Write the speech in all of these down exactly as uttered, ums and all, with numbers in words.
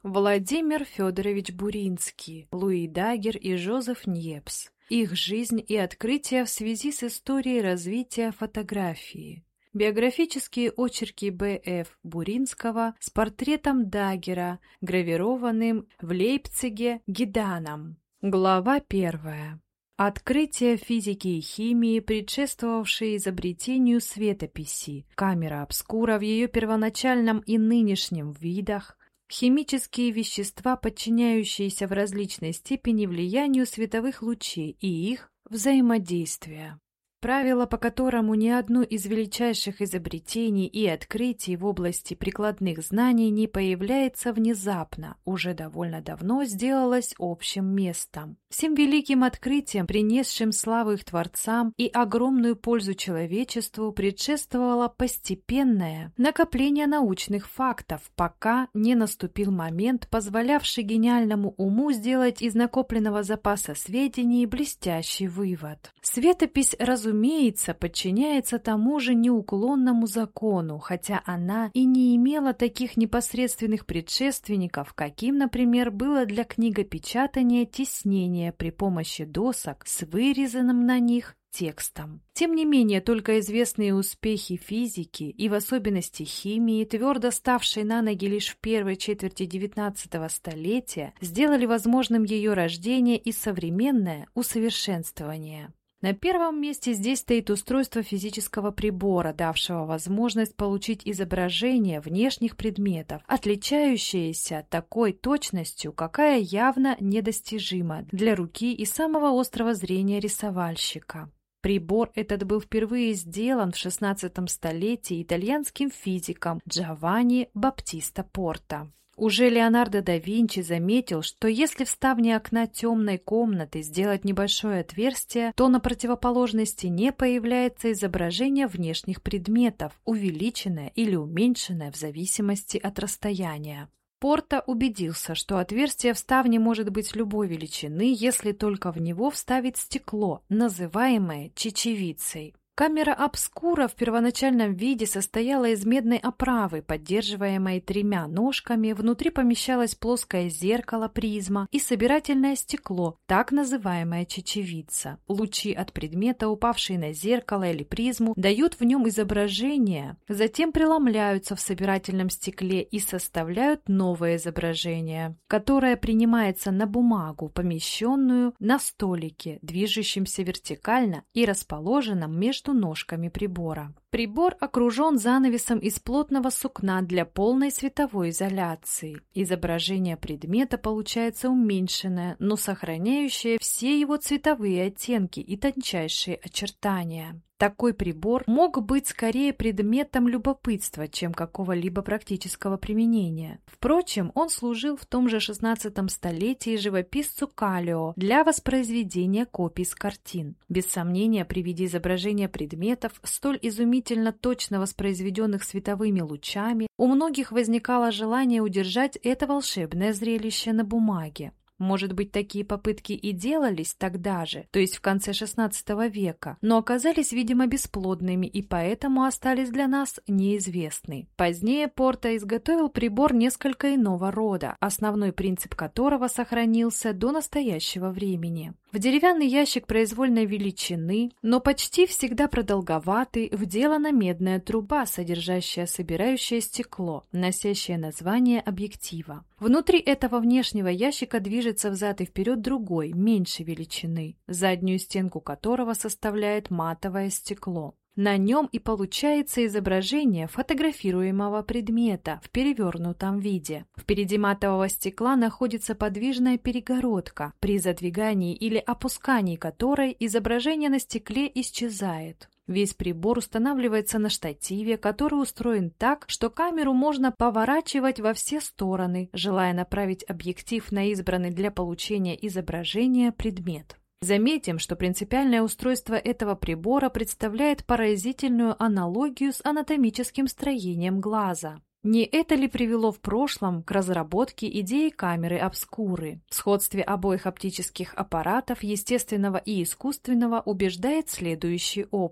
Владимир Федорович Буринский, Луи Дагер и Жозеф Ньепс. Их жизнь и открытия в связи с историей развития фотографии. Биографические очерки Б Ф Буринского с портретом Дагера, гравированным в Лейпциге Гиданом. Глава первая. Открытие физики и химии, предшествовавшие изобретению светописи, камера обскура в ее первоначальном и нынешнем видах, химические вещества, подчиняющиеся в различной степени влиянию световых лучей и их взаимодействия. Правило, по которому ни одно из величайших изобретений и открытий в области прикладных знаний не появляется внезапно, уже довольно давно сделалось общим местом. Всем великим открытиям, принесшим славу их творцам и огромную пользу человечеству, предшествовало постепенное накопление научных фактов, пока не наступил момент, позволявший гениальному уму сделать из накопленного запаса сведений блестящий вывод. Светопись, разумеется, Разумеется, подчиняется тому же неуклонному закону, хотя она и не имела таких непосредственных предшественников, каким, например, было для книгопечатания тиснение при помощи досок с вырезанным на них текстом. Тем не менее, только известные успехи физики и в особенности химии, твердо ставшей на ноги лишь в первой четверти девятнадцатого столетия, сделали возможным ее рождение и современное усовершенствование. На первом месте здесь стоит устройство физического прибора, давшего возможность получить изображение внешних предметов, отличающееся такой точностью, какая явно недостижима для руки и самого острого зрения рисовальщика. Прибор этот был впервые сделан в шестнадцатом столетии итальянским физиком Джованни Баптиста Порта. Уже Леонардо да Винчи заметил, что если в ставне окна темной комнаты сделать небольшое отверстие, то на противоположной стене появляется изображение внешних предметов, увеличенное или уменьшенное в зависимости от расстояния. Порта убедился, что отверстие в ставне может быть любой величины, если только в него вставить стекло, называемое чечевицей. Камера обскура в первоначальном виде состояла из медной оправы, поддерживаемой тремя ножками, внутри помещалось плоское зеркало, призма и собирательное стекло, так называемая чечевица. Лучи от предмета, упавшие на зеркало или призму, дают в нем изображение, затем преломляются в собирательном стекле и составляют новое изображение, которое принимается на бумагу, помещенную на столике, движущемся вертикально и расположенном между ножками прибора. Прибор окружен занавесом из плотного сукна для полной световой изоляции. Изображение предмета получается уменьшенное, но сохраняющее все его цветовые оттенки и тончайшие очертания. Такой прибор мог быть скорее предметом любопытства, чем какого-либо практического применения. Впрочем, он служил в том же шестнадцатом столетии живописцу Каллио для воспроизведения копий с картин. Без сомнения, при виде изображения предметов, столь изумительно точно воспроизведенных световыми лучами, у многих возникало желание удержать это волшебное зрелище на бумаге. Может быть, такие попытки и делались тогда же, то есть в конце шестнадцатого века, но оказались, видимо, бесплодными и поэтому остались для нас неизвестны. Позднее Порта изготовил прибор несколько иного рода, основной принцип которого сохранился до настоящего времени. В деревянный ящик произвольной величины, но почти всегда продолговатый, вделана медная труба, содержащая собирающее стекло, носящее название объектива. Внутри этого внешнего ящика движется взад и вперед другой, меньшей величины, заднюю стенку которого составляет матовое стекло. На нем и получается изображение фотографируемого предмета в перевернутом виде. Впереди матового стекла находится подвижная перегородка, при задвигании или опускании которой изображение на стекле исчезает. Весь прибор устанавливается на штативе, который устроен так, что камеру можно поворачивать во все стороны, желая направить объектив на избранный для получения изображения предмет. Заметим, что принципиальное устройство этого прибора представляет поразительную аналогию с анатомическим строением глаза. Не это ли привело в прошлом к разработке идеи камеры обскуры? В сходстве обоих оптических аппаратов, естественного и искусственного, убеждает следующий опыт.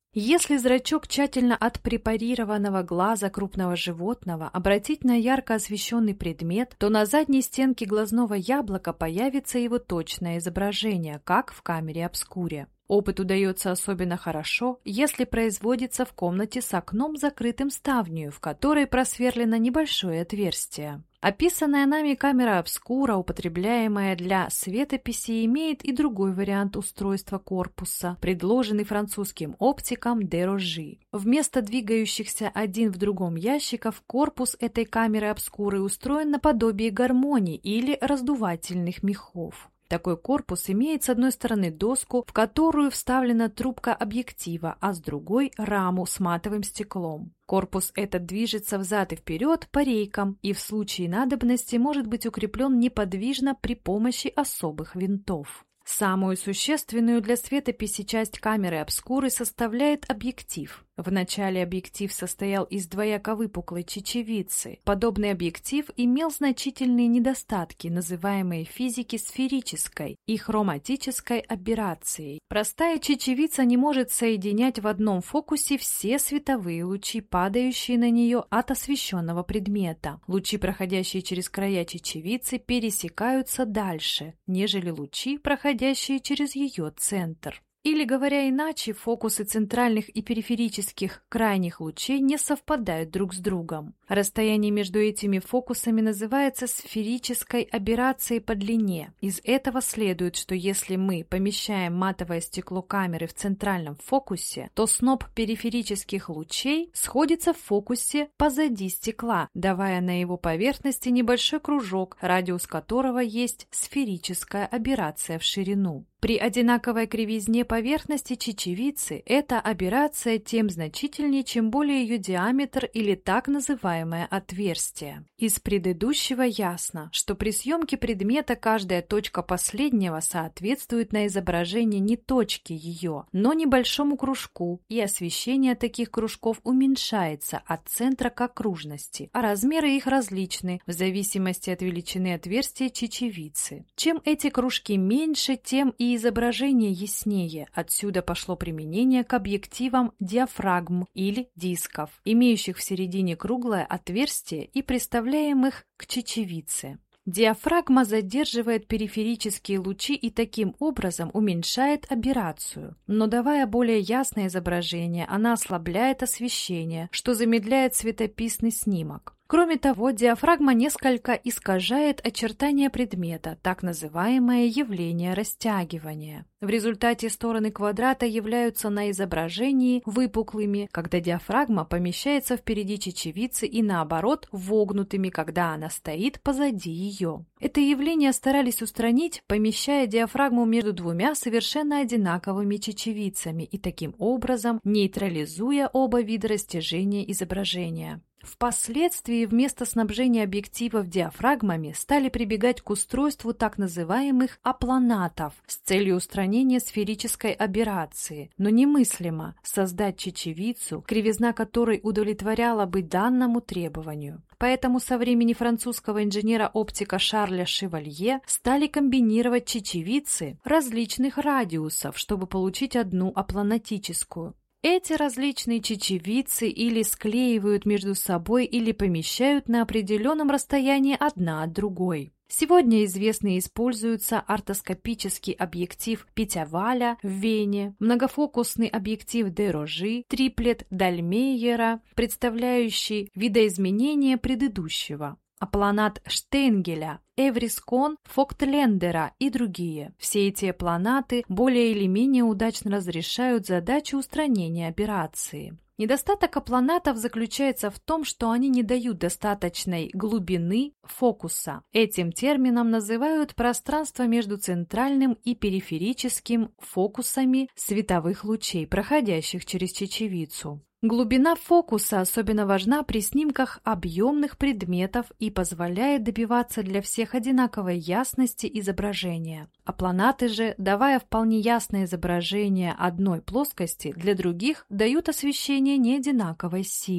Если зрачок тщательно отпрепарированного глаза крупного животного обратить на ярко освещенный предмет, то на задней стенке глазного яблока появится его точное изображение, как в камере обскуре. Опыт удается особенно хорошо, если производится в комнате с окном, закрытым ставнью, в которой просверлено небольшое отверстие. Описанная нами камера обскура, употребляемая для светописи, имеет и другой вариант устройства корпуса, предложенный французским оптиком де Рожи. Вместо двигающихся один в другом ящиков, корпус этой камеры обскуры устроен наподобие гармонии или раздувательных мехов. Такой корпус имеет с одной стороны доску, в которую вставлена трубка объектива, а с другой – раму с матовым стеклом. Корпус этот движется взад и вперед по рейкам и в случае надобности может быть укреплен неподвижно при помощи особых винтов. Самую существенную для светописи часть камеры обскуры составляет объектив. Вначале объектив состоял из двояко выпуклой чечевицы. Подобный объектив имел значительные недостатки, называемые в физике сферической и хроматической аберрацией. Простая чечевица не может соединять в одном фокусе все световые лучи, падающие на нее от освещенного предмета. Лучи, проходящие через края чечевицы, пересекаются дальше, нежели лучи, проходящие через ее центр. Или, говоря иначе, фокусы центральных и периферических крайних лучей не совпадают друг с другом. Расстояние между этими фокусами называется сферической аберрацией по длине. Из этого следует, что если мы помещаем матовое стекло камеры в центральном фокусе, то сноп периферических лучей сходится в фокусе позади стекла, давая на его поверхности небольшой кружок, радиус которого есть сферическая аберрация в ширину. При одинаковой кривизне поверхности чечевицы эта аберрация тем значительнее, чем более ее диаметр или так называемое отверстие. Из предыдущего ясно, что при съемке предмета каждая точка последнего соответствует на изображении не точке ее, но небольшому кружку, и освещение таких кружков уменьшается от центра к окружности, а размеры их различны в зависимости от величины отверстия чечевицы. Чем эти кружки меньше, тем и изображение яснее. Отсюда пошло применение к объективам диафрагм или дисков, имеющих в середине круглое отверстие и приставляемых к чечевице. Диафрагма задерживает периферические лучи и таким образом уменьшает аберрацию. Но давая более ясное изображение, она ослабляет освещение, что замедляет светописный снимок. Кроме того, диафрагма несколько искажает очертания предмета, так называемое явление растягивания. В результате стороны квадрата являются на изображении выпуклыми, когда диафрагма помещается впереди чечевицы, и наоборот вогнутыми, когда она стоит позади ее. Это явление старались устранить, помещая диафрагму между двумя совершенно одинаковыми чечевицами и таким образом нейтрализуя оба вида растяжения изображения. Впоследствии вместо снабжения объективов диафрагмами стали прибегать к устройству так называемых апланатов с целью устранения сферической аберрации, но немыслимо создать чечевицу, кривизна которой удовлетворяла бы данному требованию. Поэтому со времени французского инженера-оптика Шарля Шевалье стали комбинировать чечевицы различных радиусов, чтобы получить одну апланатическую. Эти различные чечевицы или склеивают между собой, или помещают на определенном расстоянии одна от другой. Сегодня известны и используются ортоскопический объектив Питяваля в Вене, многофокусный объектив де Рожи, триплет Дальмейера, представляющий видоизменение предыдущего, апланат Штейнгеля, Эврискон, Фохтлендера и другие. Все эти апланаты более или менее удачно разрешают задачу устранения аберрации. Недостаток апланатов заключается в том, что они не дают достаточной глубины фокуса. Этим термином называют пространство между центральным и периферическим фокусами световых лучей, проходящих через чечевицу. Глубина фокуса особенно важна при снимках объемных предметов и позволяет добиваться для всех одинаковой ясности изображения. Апланаты же, давая вполне ясное изображение одной плоскости, для других дают освещение неодинаковой силы.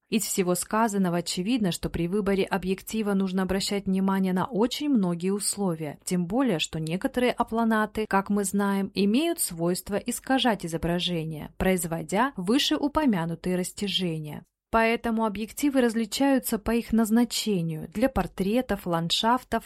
Из всего сказанного очевидно, что при выборе объектива нужно обращать внимание на очень многие условия, тем более, что некоторые апланаты, как мы знаем, имеют свойство искажать изображение, производя вышеупомянутые растяжения. Поэтому объективы различаются по их назначению для портретов, ландшафтов